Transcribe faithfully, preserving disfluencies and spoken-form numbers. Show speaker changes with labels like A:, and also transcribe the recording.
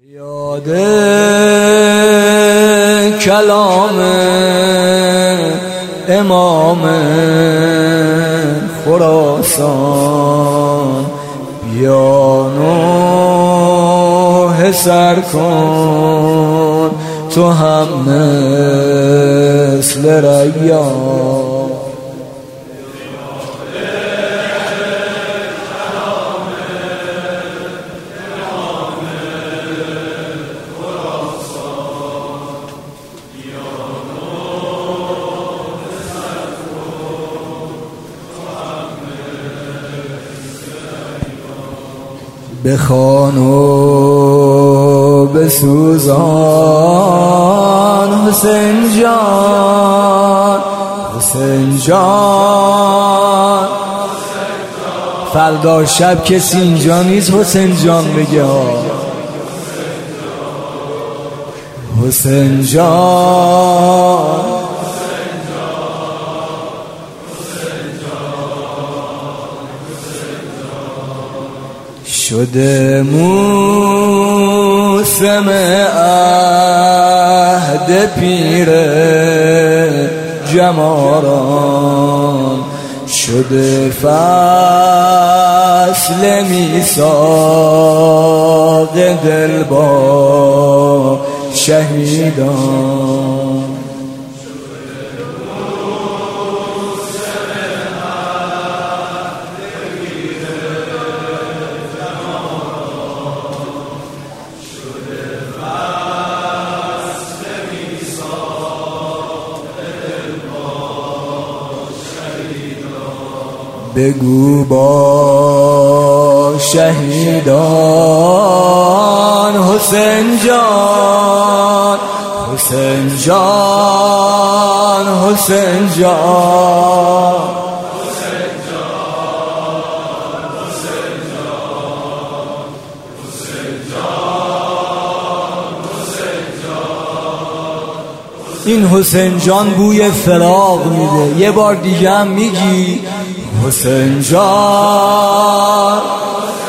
A: یاد کلام امام خراسان، بیا نوحه سر کن تو هم مثل ریان. بخوان و بسوزان حسین جان، حسین جان. فردا شب کسی اینجا نیست حسین جان بگه ها. حسین جان شده موسم عهد پیر جماران، شده فصل میثاق دل با شهیدان. بگو با شهیدان حسین جان، حسین جان، حسین جان. این حسین جان بوی فراق میده. یه بار دیگه هم میگی حسین جان.